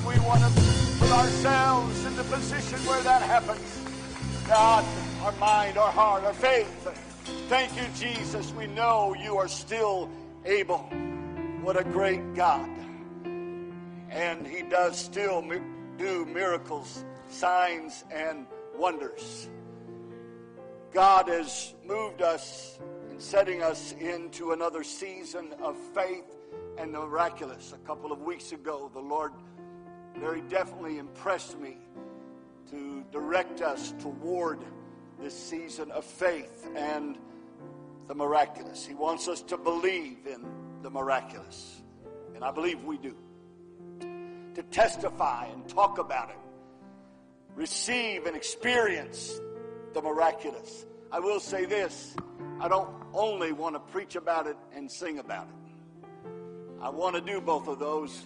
we want to put ourselves in the position where that happens. God, our mind, our heart, our faith. Thank you, Jesus. We know you are still able. What a great God. And he does still do miracles, signs, and wonders. God has moved us and setting us into another season of faith and the miraculous. A couple of weeks ago, the Lord very definitely impressed me to direct us toward this season of faith and the miraculous. He wants us to believe in the miraculous, and I believe we do. To testify and talk about it, receive and experience the miraculous. I will say this, I don't only want to preach about it and sing about it. I want to do both of those.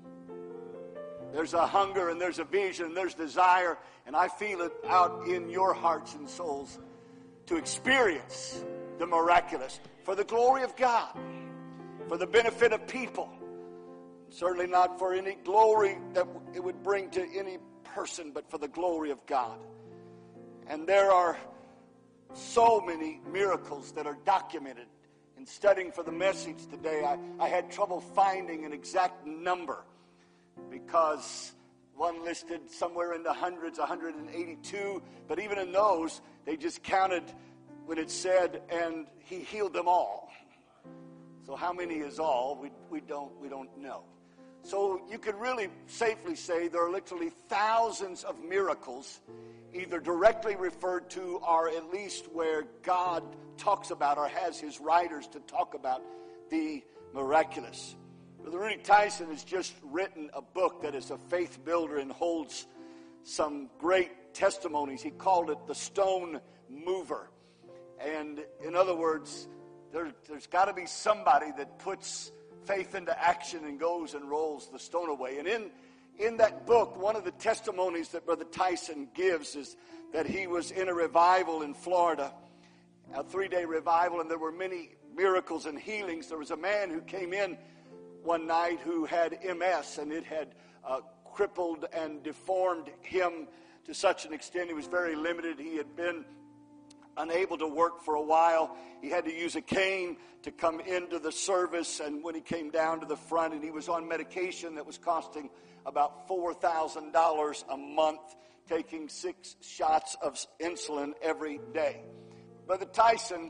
There's a hunger and there's a vision and there's desire, and I feel it out in your hearts and souls to experience the miraculous for the glory of God, for the benefit of people. Certainly not for any glory that it would bring to any person, but for the glory of God. And there are so many miracles that are documented. In studying for the message today, I had trouble finding an exact number, because one listed somewhere in the hundreds, 182, but even in those, they just counted when it said, and he healed them all. So how many is all? We don't know. So you could really safely say there are literally thousands of miracles, either directly referred to or at least where God talks about or has his writers to talk about the miraculous. Brother Rudy Tyson has just written a book that is a faith builder and holds some great testimonies. He called it The Stone Mover. And in other words, there's got to be somebody that puts faith into action and goes and rolls the stone away. And in that book, one of the testimonies that Brother Tyson gives is that he was in a revival in Florida, a 3-day revival, and there were many miracles and healings. There was a man who came in one night who had MS, and it had crippled and deformed him to such an extent he was very limited. He had been unable to work for a while. He had to use a cane to come into the service, and when he came down to the front, and he was on medication that was costing about $4,000 a month, taking 6 shots of insulin every day. Brother Tyson,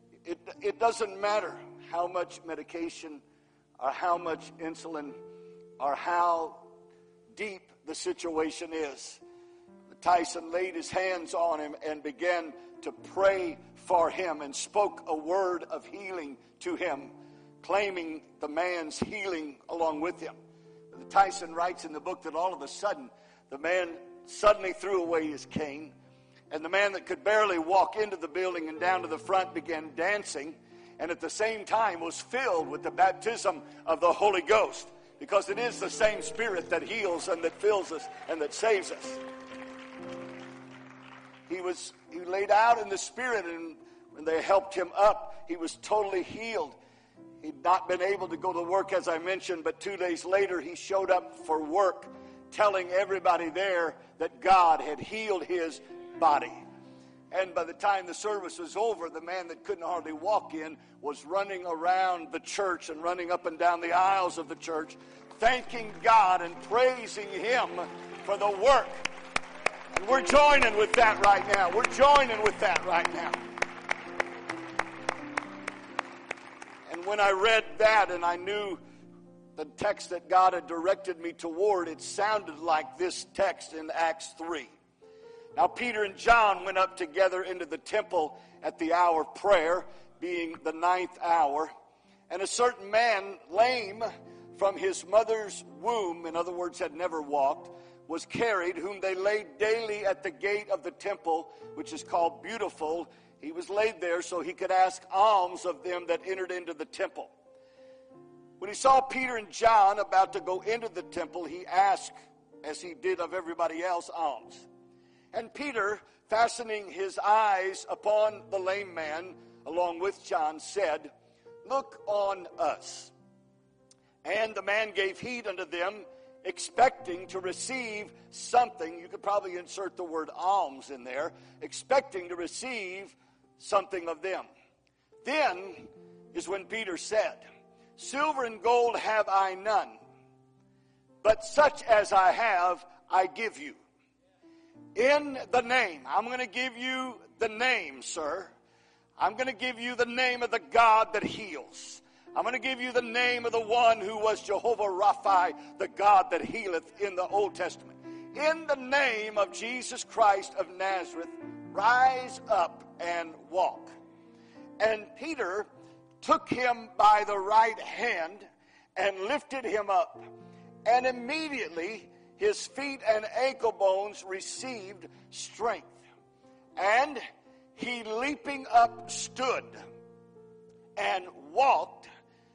it doesn't matter how much medication or how much insulin or how deep the situation is. Tyson laid his hands on him and began to pray for him and spoke a word of healing to him, claiming the man's healing along with him. Tyson writes in the book that all of a sudden, the man suddenly threw away his cane, and the man that could barely walk into the building and down to the front began dancing, and at the same time was filled with the baptism of the Holy Ghost, because it is the same Spirit that heals and that fills us and that saves us. He laid out in the Spirit, and when they helped him up, he was totally healed. He'd not been able to go to work, as I mentioned, but 2 days later he showed up for work, telling everybody there that God had healed his body. And by the time the service was over, the man that couldn't hardly walk in was running around the church and running up and down the aisles of the church, thanking God and praising him for the work. And we're joining with that right now. We're joining with that right now. And when I read that and I knew the text that God had directed me toward, it sounded like this text in Acts 3. Now Peter and John went up together into the temple at the hour of prayer, being the 9th hour. And a certain man, lame from his mother's womb, in other words, had never walked, was carried, whom they laid daily at the gate of the temple, which is called Beautiful. He was laid there so he could ask alms of them that entered into the temple. When he saw Peter and John about to go into the temple, he asked, as he did of everybody else, alms. And Peter, fastening his eyes upon the lame man, along with John, said, "Look on us." And the man gave heed unto them, expecting to receive something. You could probably insert the word alms in there, expecting to receive something of them. Then is when Peter said, silver and gold have I none, but such as I have, I give you. In the name, I'm going to give you the name, sir. I'm going to give you the name of the God that heals. I'm going to give you the name of the one who was Jehovah Rapha, the God that healeth in the Old Testament. In the name of Jesus Christ of Nazareth, rise up and walk. And Peter took him by the right hand and lifted him up. And immediately his feet and ankle bones received strength. And he leaping up stood and walked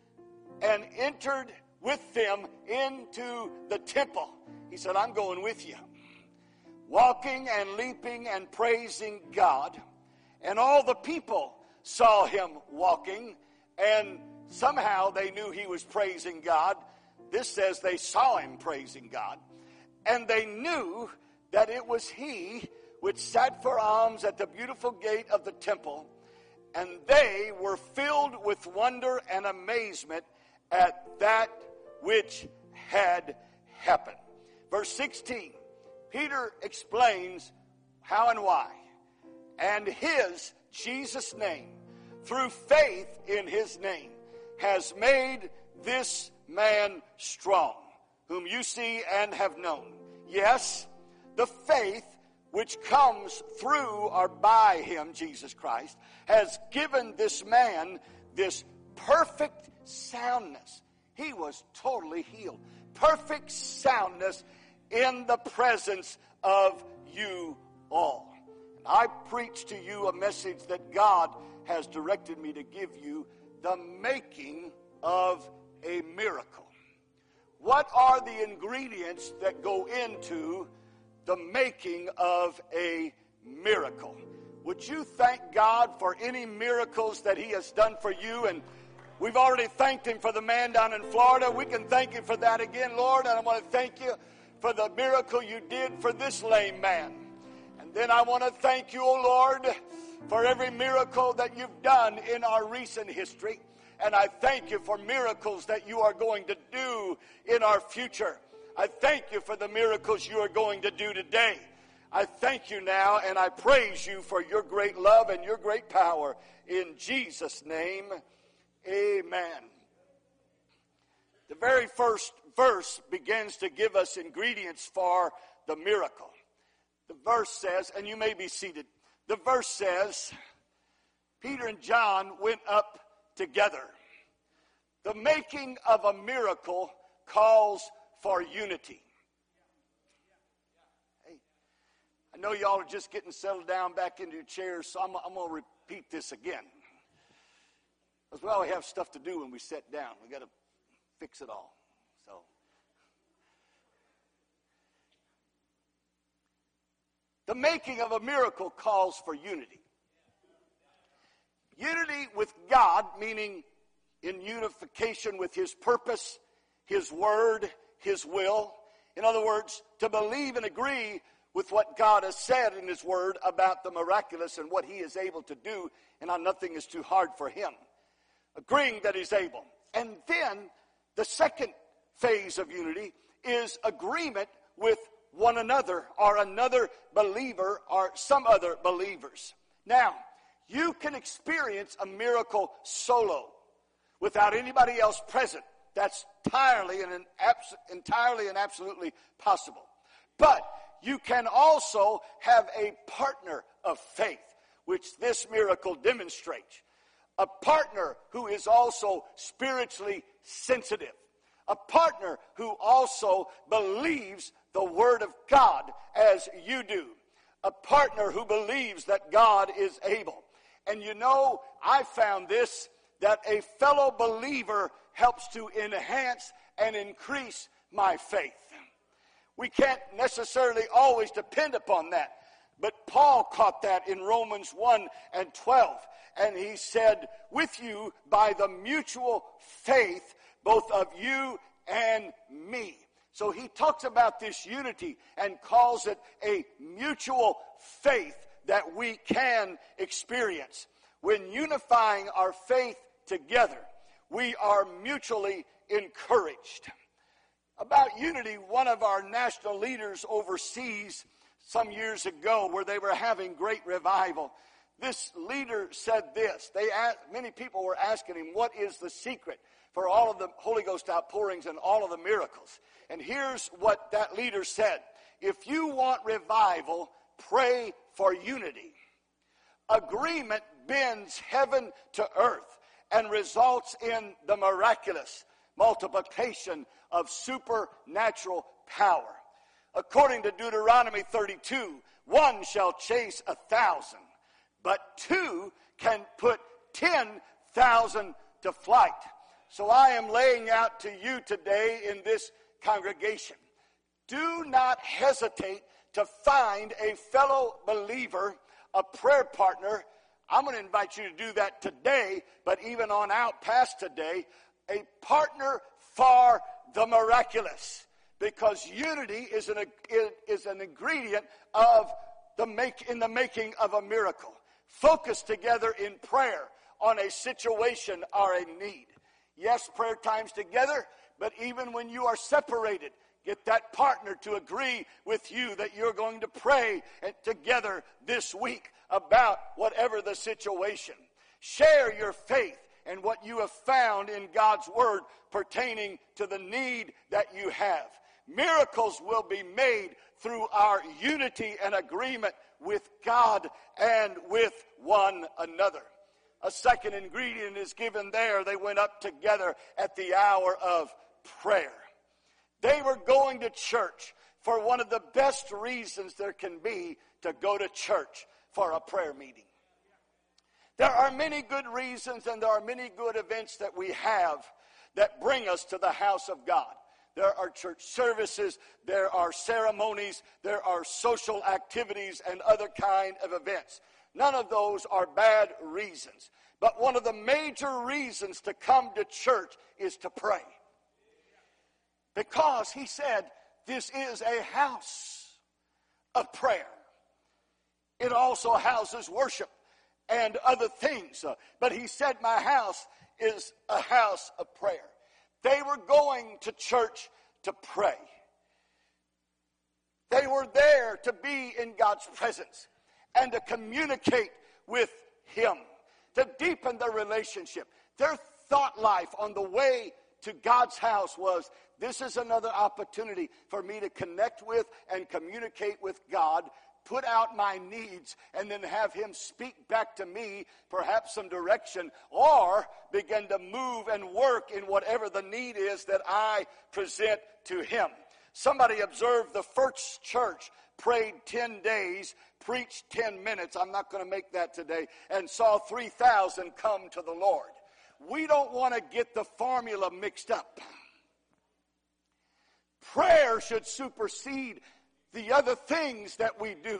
and entered with them into the temple. He said, I'm going with you. Walking and leaping and praising God. And all the people saw him walking, and somehow they knew he was praising God. This says they saw him praising God. And they knew that it was he which sat for alms at the beautiful gate of the temple. And they were filled with wonder and amazement at that which had happened. Verse 16, Peter explains how and why. And his, Jesus' name, through faith in his name, has made this man strong, whom you see and have known. Yes, the faith which comes through or by him, Jesus Christ, has given this man this perfect soundness. He was totally healed. Perfect soundness in the presence of you all. And I preach to you a message that God has directed me to give you, the making of a miracle. What are the ingredients that go into the making of a miracle? Would you thank God for any miracles that he has done for you? And we've already thanked him for the man down in Florida. We can thank him for that again, Lord. And I want to thank you for the miracle you did for this lame man. And then I want to thank you, O Lord, for every miracle that you've done in our recent history. And I thank you for miracles that you are going to do in our future. I thank you for the miracles you are going to do today. I thank you now, and I praise you for your great love and your great power. In Jesus' name, amen. The very first verse begins to give us ingredients for the miracle. The verse says, and you may be seated, the verse says, Peter and John went up together. The making of a miracle calls for unity. Hey, I know y'all are just getting settled down back into your chairs, so I'm going to repeat this again. Because we always have stuff to do when we sit down. We got to fix it all. So, the making of a miracle calls for unity. Unity with God, meaning in unification with his purpose, his word, his will. In other words, to believe and agree with what God has said in his word about the miraculous and what he is able to do, and how nothing is too hard for him. Agreeing that he's able. And then the second phase of unity is agreement with one another, or another believer, or some other believers. Now, you can experience a miracle solo without anybody else present. That's entirely and absolutely possible. But you can also have a partner of faith, which this miracle demonstrates. A partner who is also spiritually sensitive. A partner who also believes the Word of God as you do. A partner who believes that God is able. And you know, I found this, that a fellow believer helps to enhance and increase my faith. We can't necessarily always depend upon that. But Paul caught that in Romans 1:12. And he said, with you by the mutual faith, both of you and me. So he talks about this unity and calls it a mutual faith that we can experience. When unifying our faith together, we are mutually encouraged. About unity, one of our national leaders overseas some years ago, where they were having great revival, this leader said this. Many people were asking him, what is the secret for all of the Holy Ghost outpourings and all of the miracles? And here's what that leader said. If you want revival, pray for unity. Agreement bends heaven to earth and results in the miraculous multiplication of supernatural power. According to Deuteronomy 32, 1 shall chase 1,000, but 2 can put 10,000 to flight. So I am laying out to you today in this congregation, do not hesitate to find a fellow believer, a prayer partner. I'm going to invite you to do that today, but even on out past today, a partner for the miraculous. Because unity is an ingredient of in the making of a miracle. Focus together in prayer on a situation or a need. Yes, prayer times together, but even when you are separated, get that partner to agree with you that you're going to pray together this week about whatever the situation. Share your faith and what you have found in God's Word pertaining to the need that you have. Miracles will be made through our unity and agreement with God and with one another. A second ingredient is given there. They went up together at the hour of prayer. They were going to church for one of the best reasons there can be to go to church, for a prayer meeting. There are many good reasons and there are many good events that we have that bring us to the house of God. There are church services, there are ceremonies, there are social activities and other kind of events. None of those are bad reasons. But one of the major reasons to come to church is to pray. Because he said, this is a house of prayer. It also houses worship and other things. But he said, my house is a house of prayer. They were going to church to pray. They were there to be in God's presence and to communicate with Him, to deepen their relationship. Their thought life on the way to God's house was, this is another opportunity for me to connect with and communicate with God, put out my needs, and then have Him speak back to me, perhaps some direction, or begin to move and work in whatever the need is that I present to Him. Somebody observed the first church prayed 10 days, preached 10 minutes, I'm not going to make that today, and saw 3,000 come to the Lord. We don't want to get the formula mixed up. Prayer should supersede the other things that we do.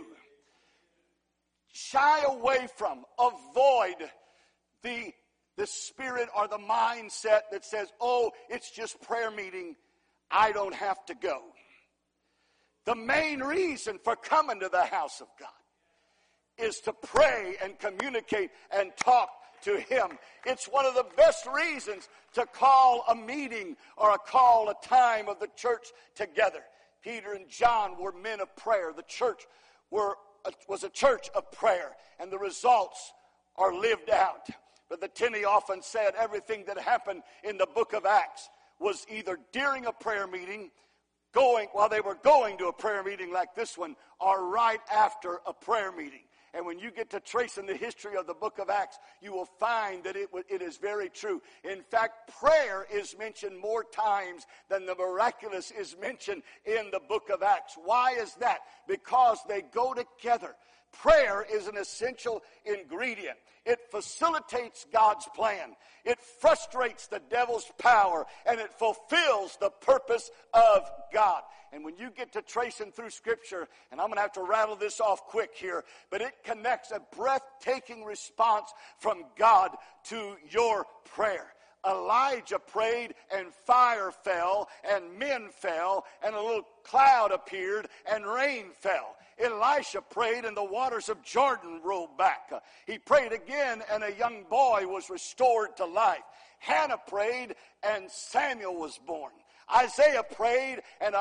Shy away from, avoid the spirit or the mindset that says, oh, it's just prayer meeting, I don't have to go. The main reason for coming to the house of God is to pray and communicate and talk to Him. It's one of the best reasons to call a meeting or call a time of the church together. Peter and John were men of prayer. The church was a church of prayer, and the results are lived out. Brother Tenney often said everything that happened in the book of Acts was either during a prayer meeting, while they were going to a prayer meeting like this one, or right after a prayer meeting. And when you get to tracing the history of the book of Acts, you will find that it is very true. In fact, prayer is mentioned more times than the miraculous is mentioned in the book of Acts. Why is that? Because they go together. Prayer is an essential ingredient. It facilitates God's plan. It frustrates the devil's power, and it fulfills the purpose of God. And when you get to tracing through Scripture, and I'm going to have to rattle this off quick here, but it connects a breathtaking response from God to your prayer. Elijah prayed, and fire fell, and men fell, and a little cloud appeared, and rain fell. Elisha prayed, and the waters of Jordan rolled back. He prayed again, and a young boy was restored to life. Hannah prayed, and Samuel was born. Isaiah prayed, and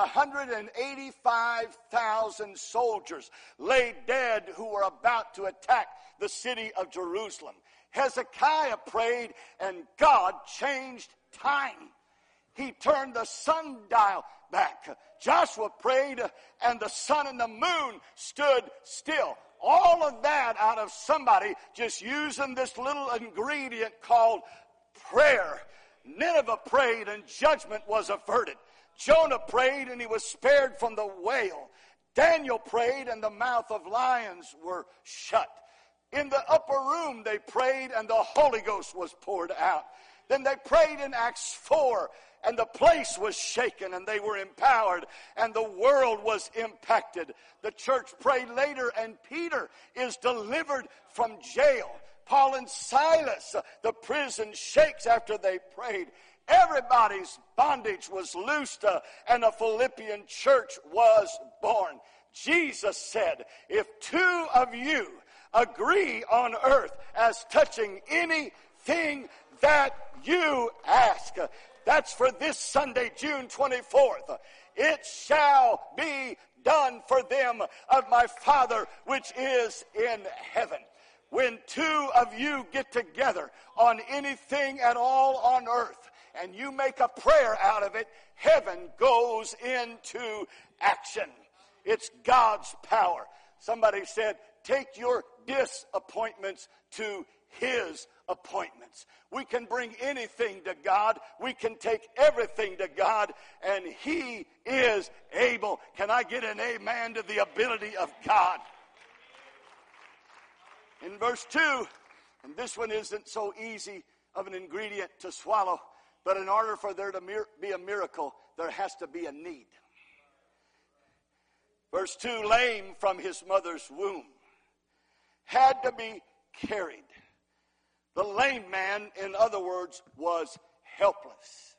185,000 soldiers lay dead who were about to attack the city of Jerusalem. Hezekiah prayed, and God changed time. He turned the sundial back. Joshua prayed, and the sun and the moon stood still. All of that out of somebody just using this little ingredient called prayer. Nineveh prayed, and judgment was averted. Jonah prayed, and he was spared from the whale. Daniel prayed, and the mouth of lions were shut. In the upper room they prayed, and the Holy Ghost was poured out. Then they prayed in Acts 4, and the place was shaken, and they were empowered, and the world was impacted. The church prayed later, and Peter is delivered from jail. Paul and Silas, the prison shakes after they prayed. Everybody's bondage was loosed, and a Philippian church was born. Jesus said, if two of you agree on earth as touching anything that you ask, that's for this Sunday, June 24th. It shall be done for them of my Father which is in heaven. When two of you get together on anything at all on earth, and you make a prayer out of it, heaven goes into action. It's God's power. Somebody said, take your disappointments to His appointments. We can bring anything to God. We can take everything to God, and He is able. Can I get an amen to the ability of God? In verse 2, and this one isn't so easy of an ingredient to swallow, but in order for there to be a miracle, there has to be a need. Verse 2, lame from his mother's womb, had to be carried. The lame man, in other words, was helpless.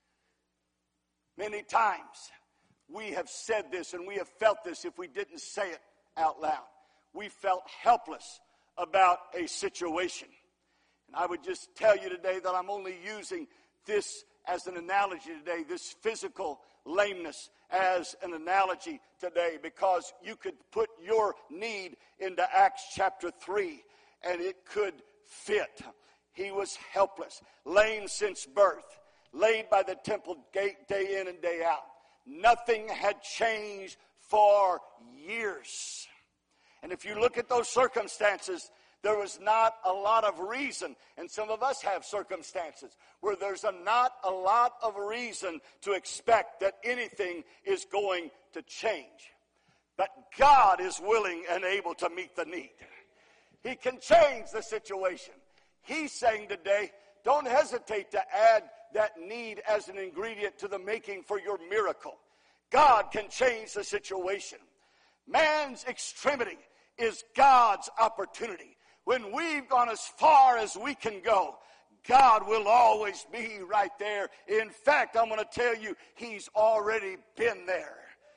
Many times we have said this and we have felt this if we didn't say it out loud. We felt helpless about a situation. And I would just tell you today that I'm only using this as an analogy today, this physical lameness as an analogy today, because you could put your need into Acts chapter 3 and it could fit. He was helpless, lame since birth, laid by the temple gate day in and day out. Nothing had changed for years. And if you look at those circumstances, there was not a lot of reason. And some of us have circumstances where there's not a lot of reason to expect that anything is going to change. But God is willing and able to meet the need. He can change the situation. He's saying today, don't hesitate to add that need as an ingredient to the making for your miracle. God can change the situation. Man's extremity is God's opportunity. When we've gone as far as we can go, God will always be right there. In fact, I'm going to tell you, He's already been there.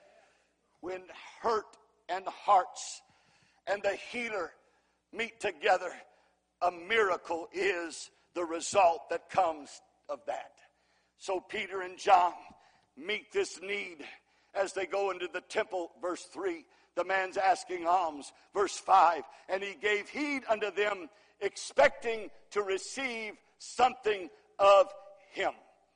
When hurt and hearts and the healer meet together, a miracle is the result that comes of that. So Peter and John meet this need as they go into the temple, verse 3. The man's asking alms, verse 5. And he gave heed unto them, expecting to receive something of him.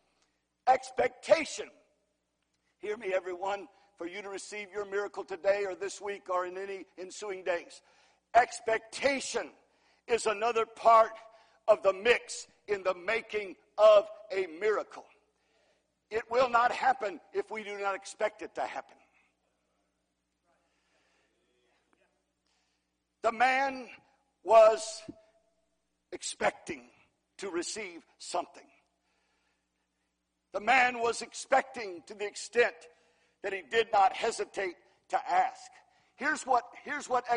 Expectation. Hear me, everyone, for you to receive your miracle today or this week or in any ensuing days. Expectation is another part of the mix in the making of a miracle. It will not happen if we do not expect it to happen. The man was expecting to receive something. The man was expecting to the extent that he did not hesitate to ask. Here's what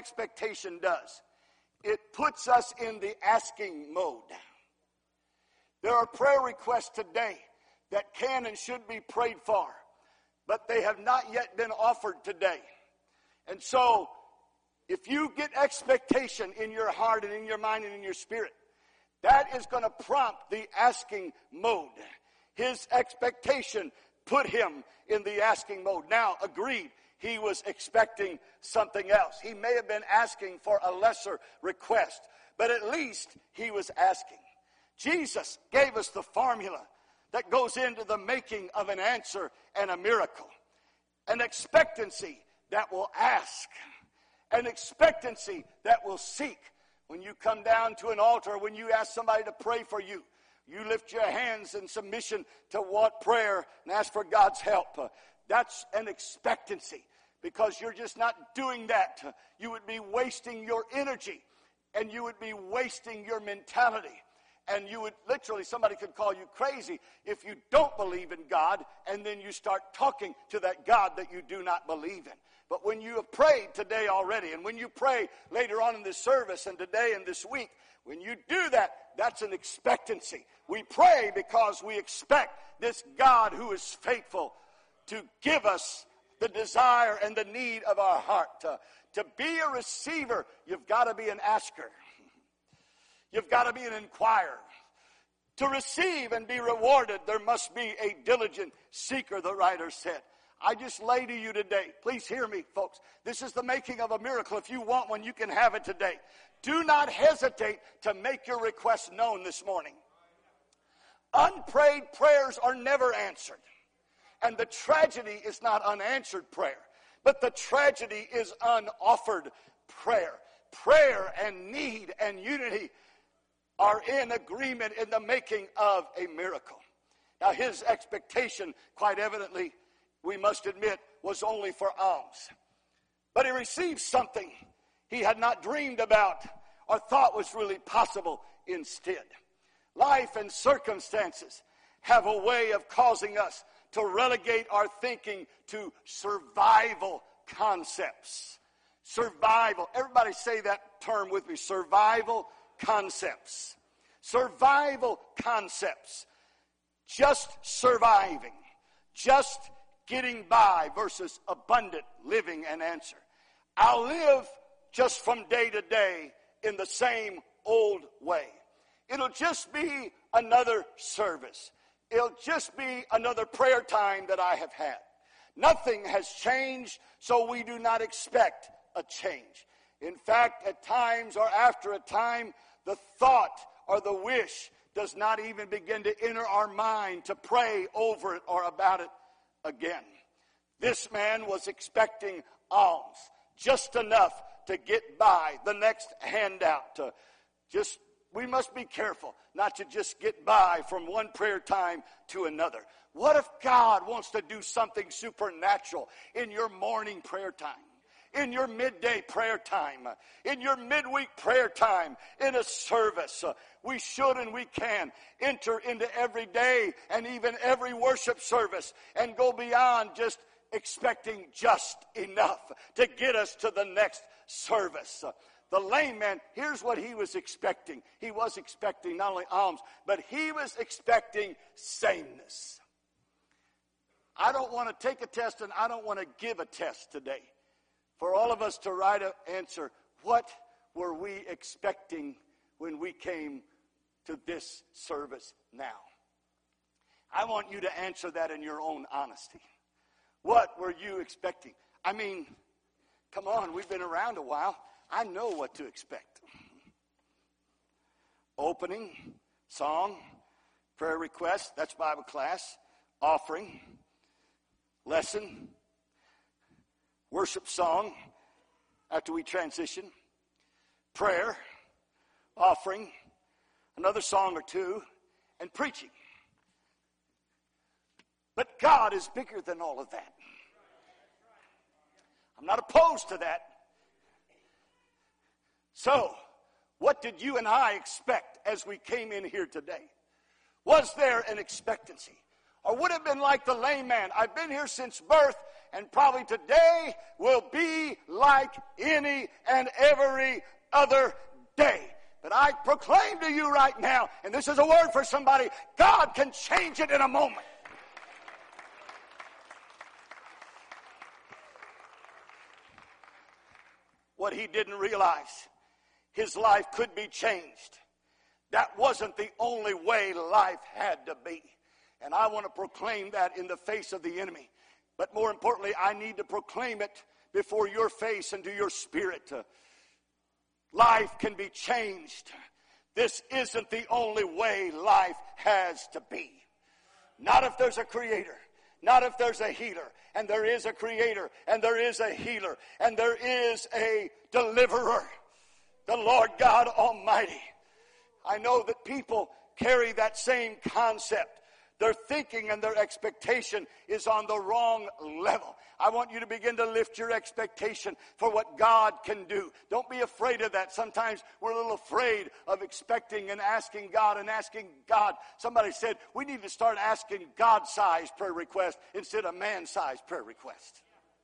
expectation does. It puts us in the asking mode. There are prayer requests today that can and should be prayed for, but they have not yet been offered today. And so, if you get expectation in your heart and in your mind and in your spirit, that is going to prompt the asking mode. His expectation put him in the asking mode. Now, agreed, he was expecting something else. He may have been asking for a lesser request, but at least he was asking. Jesus gave us the formula that goes into the making of an answer and a miracle. An expectancy that will ask. An expectancy that will seek. When you come down to an altar, when you ask somebody to pray for you, you lift your hands in submission to what prayer and ask for God's help. That's an expectancy, because you're just not doing that. You would be wasting your energy, and you would be wasting your mentality. And you would literally, somebody could call you crazy if you don't believe in God and then you start talking to that God that you do not believe in. But when you have prayed today already, and when you pray later on in this service and today and this week, when you do that, that's an expectancy. We pray because we expect this God who is faithful to give us the desire and the need of our heart. To be a receiver, you've got to be an asker. You've got to be an inquirer. To receive and be rewarded, there must be a diligent seeker, the writer said. I just lay to you today, please hear me, folks. This is the making of a miracle. If you want one, you can have it today. Do not hesitate to make your request known this morning. Unprayed prayers are never answered. And the tragedy is not unanswered prayer, but the tragedy is unoffered prayer. Prayer and need and unity are in agreement in the making of a miracle. Now, his expectation, quite evidently, we must admit, was only for alms. But he received something he had not dreamed about or thought was really possible instead. Life and circumstances have a way of causing us to relegate our thinking to survival concepts. Survival. Everybody say that term with me. Survival concepts. Survival concepts. Just surviving. Just getting by versus abundant living and answer. I'll live just from day to day in the same old way. It'll just be another service. It'll just be another prayer time that I have had. Nothing has changed, so we do not expect a change. In fact, at times or after a time, the thought or the wish does not even begin to enter our mind to pray over it or about it again. This man was expecting alms, just enough to get by the next handout. We must be careful not to just get by from one prayer time to another. What if God wants to do something supernatural in your morning prayer time, in your midday prayer time, in your midweek prayer time, in a service? We should and we can enter into every day and even every worship service and go beyond just expecting just enough to get us to the next service. The lame man, here's what he was expecting. He was expecting not only alms, but he was expecting sameness. I don't want to take a test, and I don't want to give a test today. For all of us to write an answer, what were we expecting when we came to this service now? I want you to answer that in your own honesty. What were you expecting? I mean, come on, we've been around a while. I know what to expect. Opening, song, prayer request, that's Bible class, offering, lesson, worship song after we transition, prayer, offering, another song or two, and preaching. But God is bigger than all of that. I'm not opposed to that. So, what did you and I expect as we came in here today? Was there an expectancy? Or would it have been like the lame man? I've been here since birth, and probably today will be like any and every other day. But I proclaim to you right now, and this is a word for somebody, God can change it in a moment. What he didn't realize, his life could be changed. That wasn't the only way life had to be. And I want to proclaim that in the face of the enemy. But more importantly, I need to proclaim it before your face and to your spirit. Life can be changed. This isn't the only way life has to be. Not if there's a creator. Not if there's a healer. And there is a creator. And there is a healer. And there is a deliverer. The Lord God Almighty. I know that people carry that same concept. Their thinking and their expectation is on the wrong level. I want you to begin to lift your expectation for what God can do. Don't be afraid of that. Sometimes we're a little afraid of expecting and asking God and asking God. Somebody said we need to start asking God-sized prayer requests instead of man-sized prayer requests.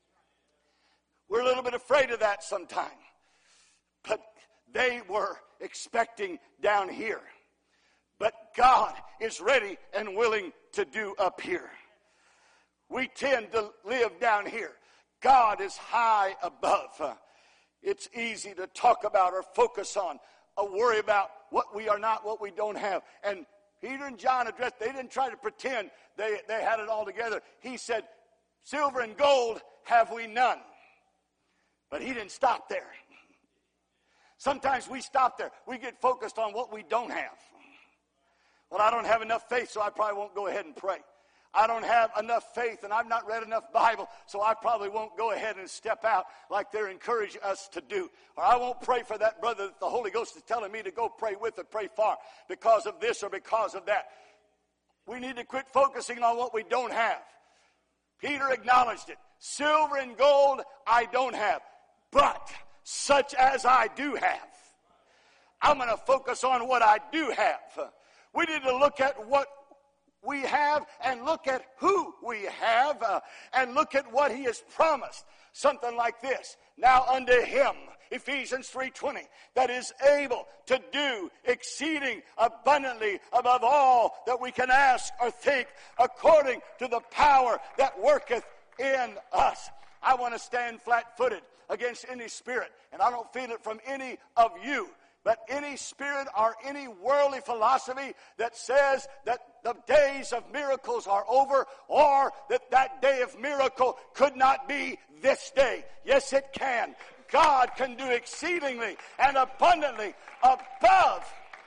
We're a little bit afraid of that sometimes. But they were expecting down here. But God is ready and willing to do up here. We tend to live down here. God is high above. It's easy to talk about or focus on or worry about what we are not, what we don't have. And Peter and John addressed, they didn't try to pretend they had it all together. He said, silver and gold have we none. But he didn't stop there. Sometimes we stop there. We get focused on what we don't have. Well, I don't have enough faith, so I probably won't go ahead and pray. I don't have enough faith, and I've not read enough Bible, so I probably won't go ahead and step out like they're encouraging us to do. Or I won't pray for that brother that the Holy Ghost is telling me to go pray with or pray for because of this or because of that. We need to quit focusing on what we don't have. Peter acknowledged it. Silver and gold I don't have, but such as I do have. I'm going to focus on what I do have. We need to look at what we have and look at who we have and look at what he has promised. Something like this. Now unto him, Ephesians 3:20, that is able to do exceeding abundantly above all that we can ask or think according to the power that worketh in us. I want to stand flat-footed against any spirit, and I don't feel it from any of you. But any spirit or any worldly philosophy that says that the days of miracles are over or that day of miracle could not be this day. Yes, it can. God can do exceedingly and abundantly above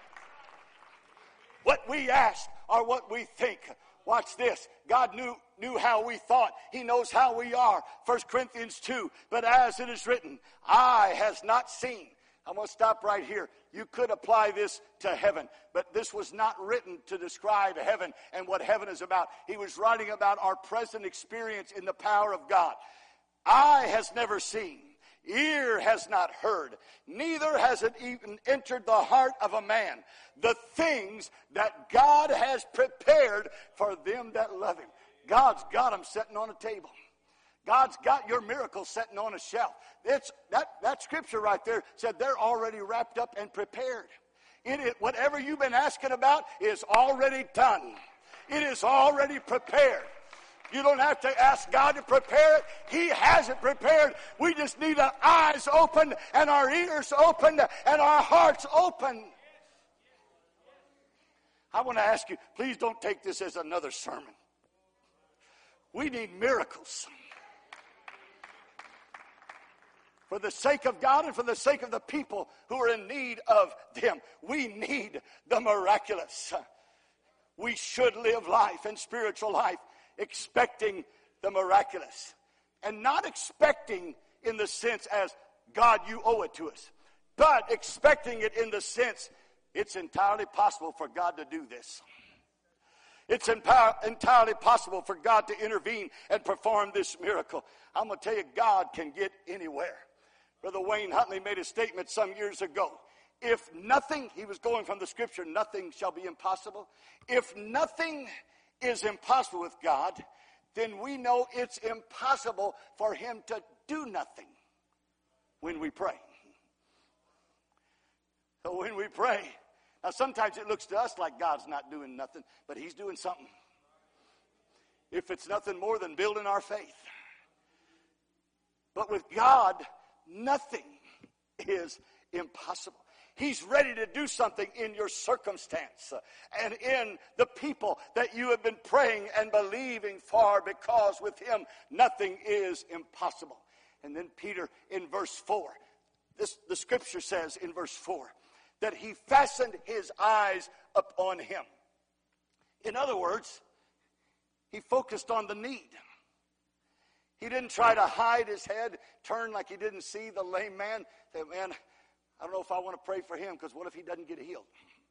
what we ask or what we think. Watch this. God knew how we thought. He knows how we are. 1 Corinthians 2. But as it is written, eye has not seen. I'm going to stop right here. You could apply this to heaven, but this was not written to describe heaven and what heaven is about. He was writing about our present experience in the power of God. Eye has never seen, ear has not heard, neither has it even entered the heart of a man, the things that God has prepared for them that love him. God's got them sitting on a table. God's got your miracles sitting on a shelf. That scripture right there said they're already wrapped up and prepared. Whatever you've been asking about is already done. It is already prepared. You don't have to ask God to prepare it. He has it prepared. We just need our eyes open and our ears open and our hearts open. I want to ask you, please don't take this as another sermon. We need miracles. For the sake of God and for the sake of the people who are in need of them. We need the miraculous. We should live life and spiritual life expecting the miraculous. And not expecting in the sense as, God, you owe it to us. But expecting it in the sense, it's entirely possible for God to do this. It's entirely possible for God to intervene and perform this miracle. I'm going to tell you, God can get anywhere. Brother Wayne Huntley made a statement some years ago. If nothing, he was going from the scripture, nothing shall be impossible. If nothing is impossible with God, then we know it's impossible for him to do nothing when we pray. So when we pray, now sometimes it looks to us like God's not doing nothing, but he's doing something. If it's nothing more than building our faith. But with God, nothing is impossible. He's ready to do something in your circumstance and in the people that you have been praying and believing for, because with him nothing is impossible. And then Peter in verse 4, the scripture says in verse 4 that he fastened his eyes upon him. In other words, he focused on the need. He didn't try to hide his head, turn like he didn't see the lame man. Say, man, I don't know if I want to pray for him, because what if he doesn't get healed?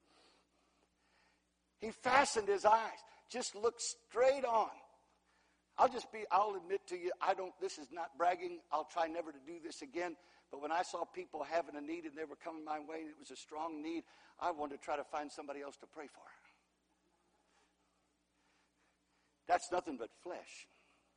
He fastened his eyes. Just look straight on. I'll admit to you, this is not bragging. I'll try never to do this again. But when I saw people having a need and they were coming my way, and it was a strong need, I wanted to try to find somebody else to pray for. That's nothing but flesh.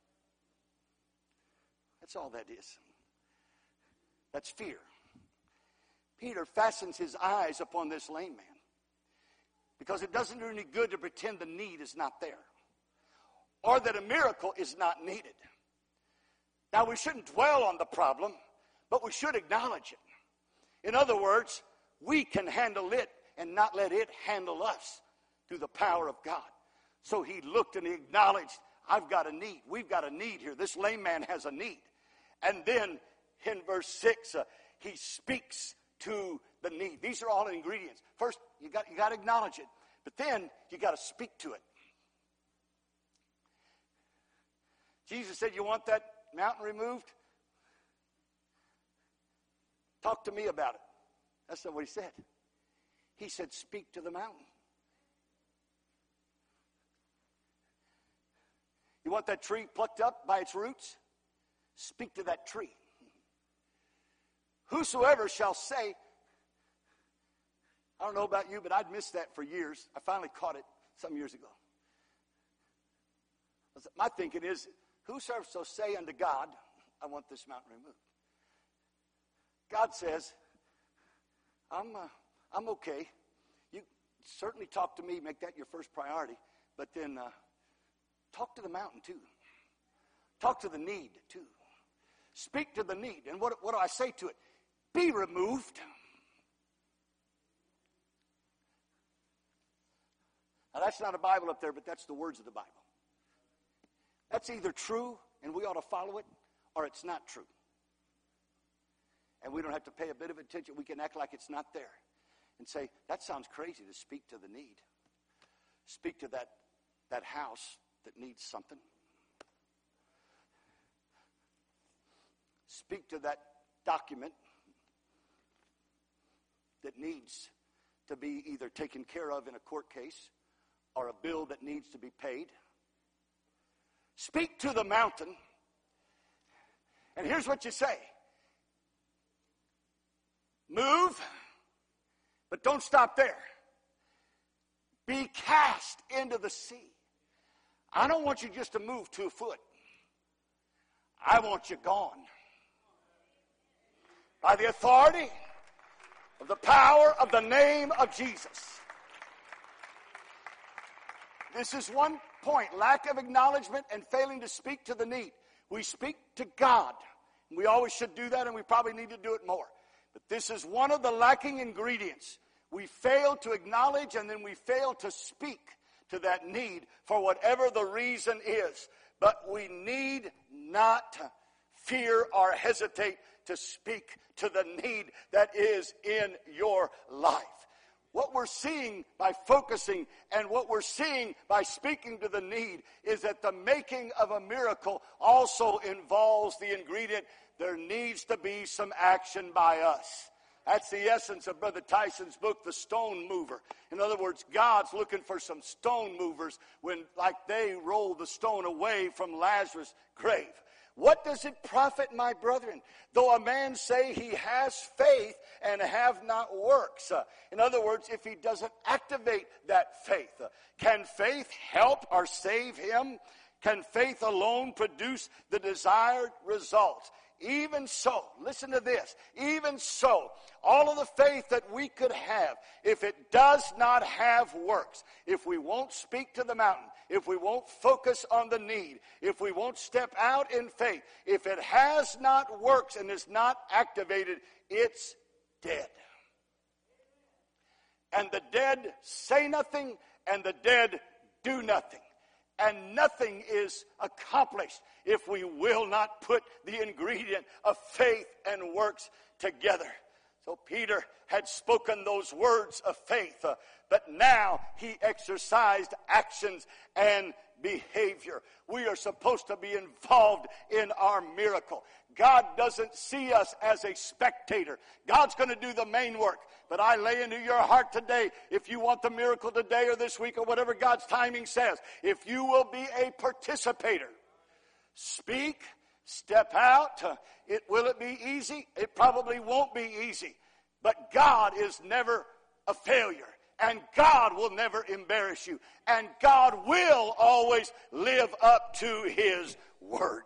That's all that is. That's fear. Peter fastens his eyes upon this lame man, because it doesn't do any good to pretend the need is not there, or that a miracle is not needed. Now, we shouldn't dwell on the problem, but we should acknowledge it. In other words, we can handle it and not let it handle us through the power of God. So he looked and he acknowledged, I've got a need. We've got a need here. This lame man has a need. And then in verse 6, he speaks to the need. These are all ingredients. First, you got to acknowledge it, but then you got to speak to it. Jesus said, you want that mountain removed? Talk to me about it. That's not what he said. He said, speak to the mountain. You want that tree plucked up by its roots? Speak to that tree. Whosoever shall say, I don't know about you, but I'd missed that for years. I finally caught it some years ago. My thinking is, whosoever shall say unto God, I want this mountain removed. God says, I'm okay. You certainly talk to me, make that your first priority, but then talk to the mountain too. Talk to the need too. Speak to the need. And what do I say to it? Be removed. Now, that's not a Bible up there, but that's the words of the Bible. That's either true, and we ought to follow it, or it's not true. And we don't have to pay a bit of attention. We can act like it's not there and say, that sounds crazy to speak to the need. Speak to that house that needs something. Speak to that document that needs to be either taken care of in a court case or a bill that needs to be paid. Speak to the mountain. And here's what you say. Move, but don't stop there. Be cast into the sea. I don't want you just to move 2 foot. I want you gone. By the authority of the power of the name of Jesus. This is one point. Lack of acknowledgement and failing to speak to the need. We speak to God. We always should do that, and we probably need to do it more. But this is one of the lacking ingredients. We fail to acknowledge, and then we fail to speak to that need for whatever the reason is. But we need not fear or hesitate to speak to the need that is in your life. What we're seeing by focusing and what we're seeing by speaking to the need is that the making of a miracle also involves the ingredient. There needs to be some action by us. That's the essence of Brother Tyson's book, The Stone Mover. In other words, God's looking for some stone movers when, like they rolled the stone away from Lazarus' grave. What does it profit, my brethren, though a man say he has faith and have not works? In other words, if he doesn't activate that faith, can faith help or save him? Can faith alone produce the desired results? Even so, listen to this, even so, all of the faith that we could have, if it does not have works, if we won't speak to the mountain, if we won't focus on the need, if we won't step out in faith, if it has not works and is not activated, it's dead. And the dead say nothing, and the dead do nothing. And nothing is accomplished if we will not put the ingredient of faith and works together. So Peter had spoken those words of faith, but now he exercised actions and behavior. We are supposed to be involved in our miracle. God doesn't see us as a spectator. God's going to do the main work. But I lay into your heart today, if you want the miracle today or this week or whatever God's timing says, if you will be a participator, speak, step out. Will it be easy? It probably won't be easy. But God is never a failure. And God will never embarrass you. And God will always live up to His word.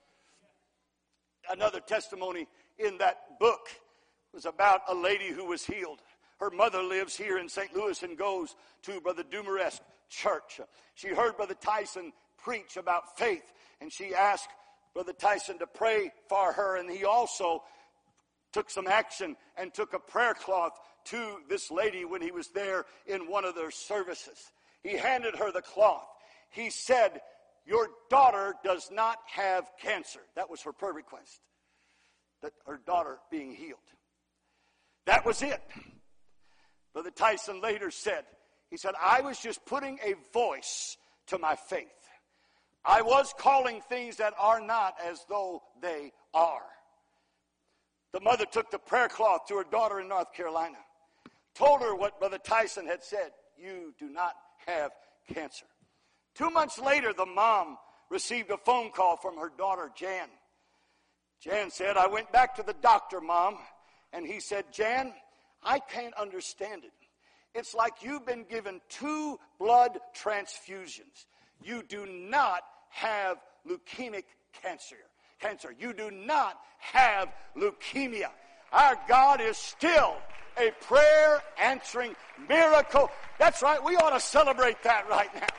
Another testimony in that book was about a lady who was healed. Her mother lives here in St. Louis and goes to Brother Dumaresque Church. She heard Brother Tyson preach about faith, and she asked Brother Tyson to pray for her, and he also took some action and took a prayer cloth to this lady when he was there in one of their services. He handed her the cloth. He said, "Your daughter does not have cancer." That was her prayer request, that her daughter being healed. That was it. Brother Tyson later said, he said, "I was just putting a voice to my faith. I was calling things that are not as though they are." The mother took the prayer cloth to her daughter in North Carolina, told her what Brother Tyson had said, "You do not have cancer." 2 months later, the mom received a phone call from her daughter, Jan. Jan said, "I went back to the doctor, Mom, and he said, 'Jan, I can't understand it. It's like you've been given 2 blood transfusions. You do not have leukemic cancer. You do not have leukemia. Our God is still a prayer-answering miracle.'" That's right. We ought to celebrate that right now.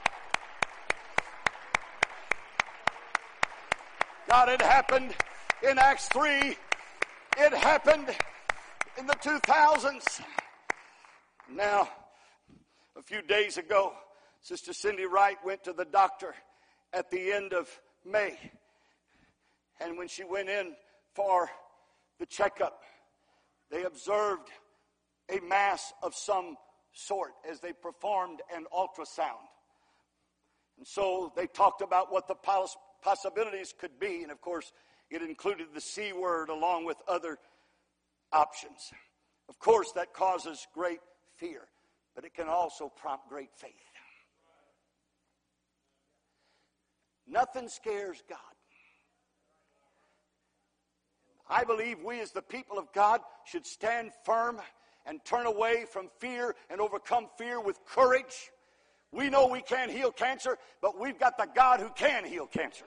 God, it happened in Acts 3. It happened in the 2000s. Now, a few days ago, Sister Cindy Wright went to the doctor at the end of May. And when she went in for the checkup, they observed a mass of some sort as they performed an ultrasound. And so they talked about what the possibilities could be. And of course, it included the C word along with other options. Of course, that causes great fear, but it can also prompt great faith. Nothing scares God. I believe we as the people of God should stand firm and turn away from fear and overcome fear with courage. We know we can't heal cancer, but we've got the God who can heal cancer.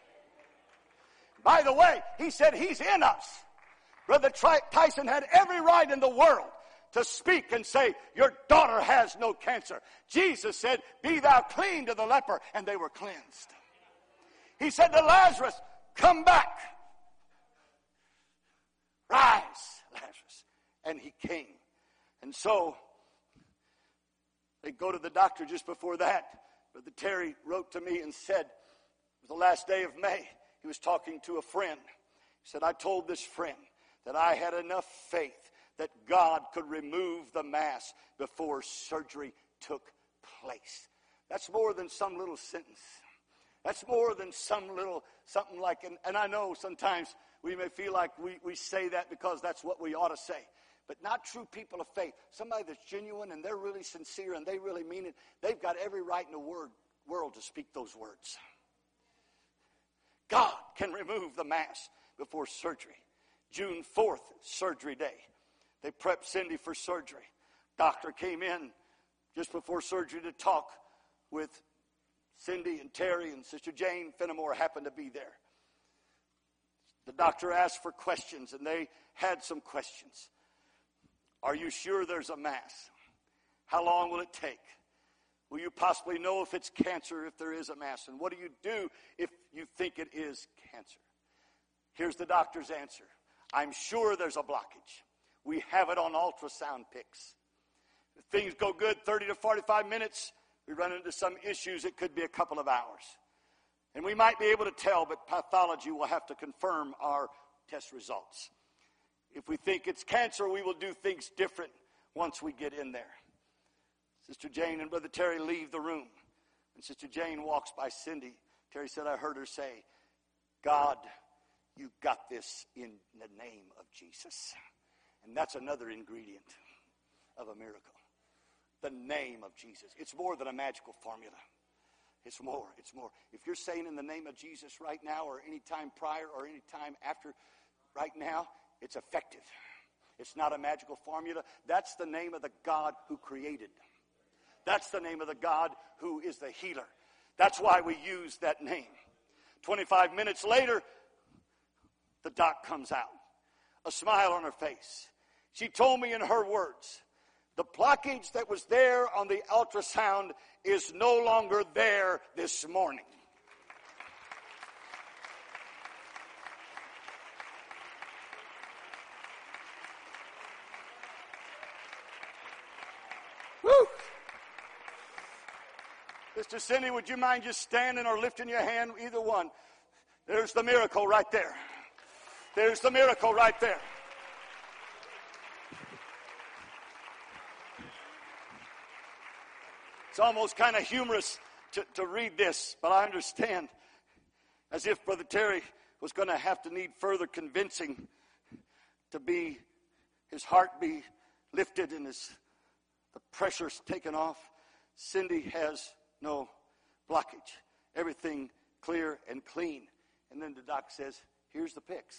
By the way, He said He's in us. Brother Tyson had every right in the world to speak and say, "Your daughter has no cancer." Jesus said, "Be thou clean to the leper," and they were cleansed. He said to Lazarus, "Come back. Rise, Lazarus." And he came. And so they go to the doctor just before that. Brother Terry wrote to me and said, it was the last day of May, he was talking to a friend. He said, "I told this friend that I had enough faith that God could remove the mass before surgery took place." That's more than some little sentence. That's more than some little, something like, and I know sometimes we may feel like we say that because that's what we ought to say. But not true people of faith. Somebody that's genuine and they're really sincere and they really mean it, they've got every right in the world to speak those words. God can remove the mass before surgery. June 4th, surgery day. They prepped Cindy for surgery. Doctor came in just before surgery to talk with Cindy and Terry, and Sister Jane Fenimore happened to be there. The doctor asked for questions, and they had some questions. Are you sure there's a mass? How long will it take? Will you possibly know if it's cancer if there is a mass? And what do you do if you think it is cancer? Here's the doctor's answer. I'm sure there's a blockage. We have it on ultrasound pics. If things go good, 30 to 45 minutes, we run into some issues, it could be a couple of hours. And we might be able to tell, but pathology will have to confirm our test results. If we think it's cancer, we will do things different once we get in there. Sister Jane and Brother Terry leave the room. And Sister Jane walks by Cindy. Terry said, I heard her say, God, you got this in the name of Jesus. And that's another ingredient of a miracle. The name of Jesus. It's more than a magical formula. It's more. It's more. If you're saying in the name of Jesus right now or any time prior or any time after right now, it's effective. It's not a magical formula. That's the name of the God who created. That's the name of the God who is the healer. That's why we use that name. 25 minutes later, the doc comes out. A smile on her face. She told me in her words, the blockage that was there on the ultrasound is no longer there this morning. Woo! Sister Cindy, would you mind just standing or lifting your hand, either one? There's the miracle right there. There's the miracle right there. It's almost kind of humorous to read this, but I understand. As if Brother Terry was going to have to need further convincing to be, his heart be lifted and the pressure's taken off. Cindy has no blockage. Everything clear and clean. And then the doc says, here's the pics.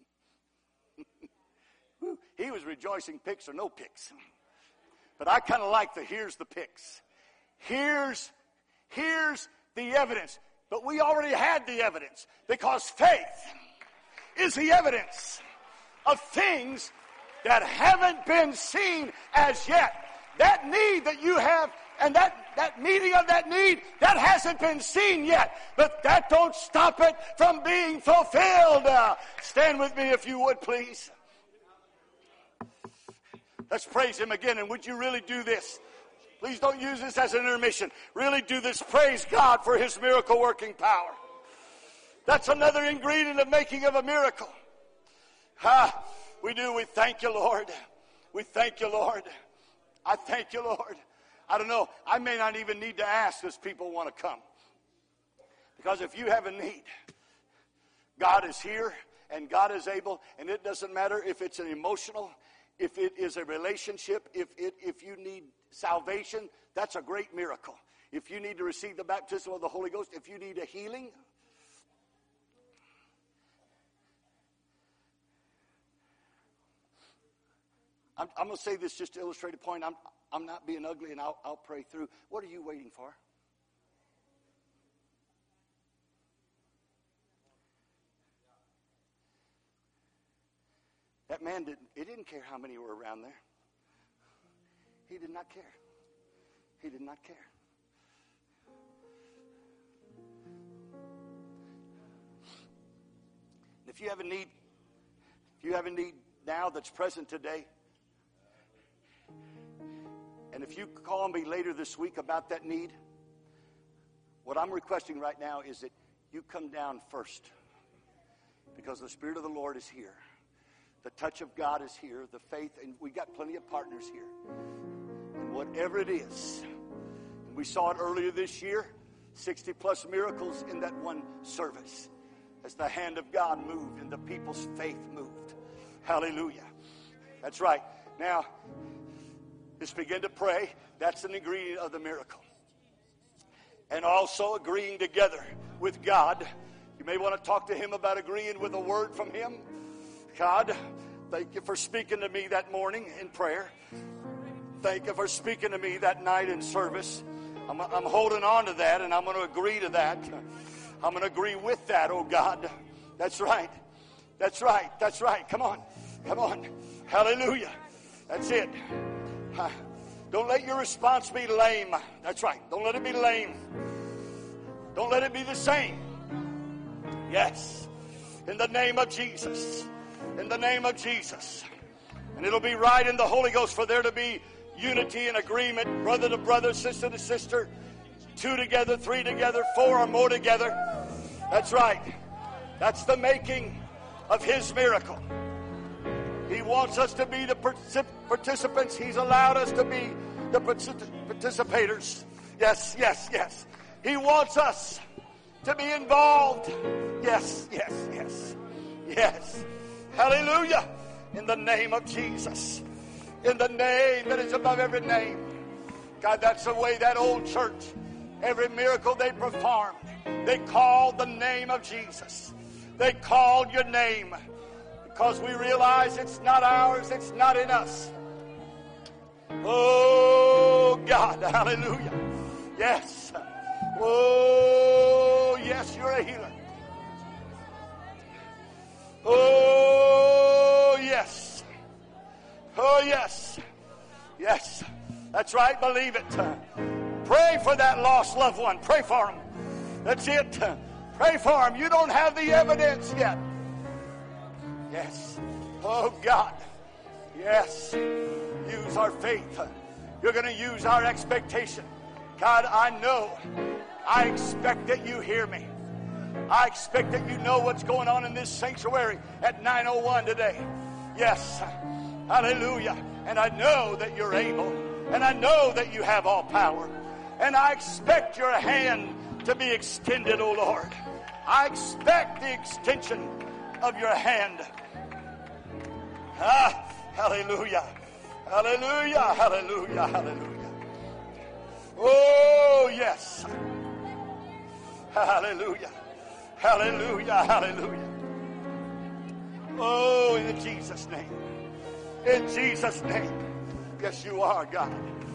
He was rejoicing, pics or no pics. But I kind of like the here's the pics. Here's the evidence. But we already had the evidence because faith is the evidence of things that haven't been seen as yet. That need that you have and that meeting of that need, that hasn't been seen yet. But that don't stop it from being fulfilled. Stand with me if you would, please. Let's praise him again. And would you really do this? Please don't use this as an intermission. Really do this. Praise God for his miracle working power. That's another ingredient of making of a miracle. We do. We thank you, Lord. We thank you, Lord. I thank you, Lord. I don't know. I may not even need to ask as people want to come. Because if you have a need, God is here and God is able. And it doesn't matter if it's an emotional, if it is a relationship, if you need salvation, that's a great miracle. If you need to receive the baptism of the Holy Ghost, if you need a healing, I'm going to say this just to illustrate a point. I'm not being ugly, and I'll pray through. What are you waiting for? That man didn't care how many were around there. He did not care. He did not care. If you have a need now that's present today, and if you call me later this week about that need, what I'm requesting right now is that you come down first, because the Spirit of the Lord is here. The touch of God is here. The faith, and we got plenty of partners here. And whatever it is, and we saw it earlier this year, 60 plus miracles in that one service as the hand of God moved and the people's faith moved. Hallelujah. That's right. Now, just begin to pray. That's an ingredient of the miracle. And also agreeing together with God. You may want to talk to him about agreeing with a word from him. God, thank you for speaking to me that morning in prayer. Thank you for speaking to me that night in service. I'm holding on to that, and I'm going to agree to that. I'm going to agree with that, oh God. That's right. That's right. That's right. Come on. Come on. Hallelujah. That's it. Don't let your response be lame. That's right. Don't let it be lame. Don't let it be the same. Yes. In the name of Jesus. In the name of Jesus. And it'll be right in the Holy Ghost for there to be unity and agreement, brother to brother, sister to sister, 2 together, 3 together, 4 or more together. That's right. That's the making of His miracle. He wants us to be the participants. He's allowed us to be the participators. Yes, yes, yes. He wants us to be involved. Yes, yes, yes. Yes. Hallelujah. In the name of Jesus. In the name that is above every name. God, that's the way that old church, every miracle they performed, they called the name of Jesus. They called your name because we realize it's not ours, it's not in us. Oh, God, hallelujah. Yes. Oh, yes, you're a healer. Oh, yes. Oh, yes. Yes. That's right. Believe it. Pray for that lost loved one. Pray for him. That's it. Pray for him. You don't have the evidence yet. Yes. Oh, God. Yes. Use our faith. You're going to use our expectation. God, I know. I expect that you hear me. I expect that you know what's going on in this sanctuary at 9:01 today. Yes. Hallelujah. And I know that you're able. And I know that you have all power. And I expect your hand to be extended, O Lord. I expect the extension of your hand. Hallelujah. Hallelujah. Hallelujah. Hallelujah. Oh, yes. Hallelujah. Hallelujah. Hallelujah. Oh, in Jesus' name. In Jesus' name. Yes, you are, God.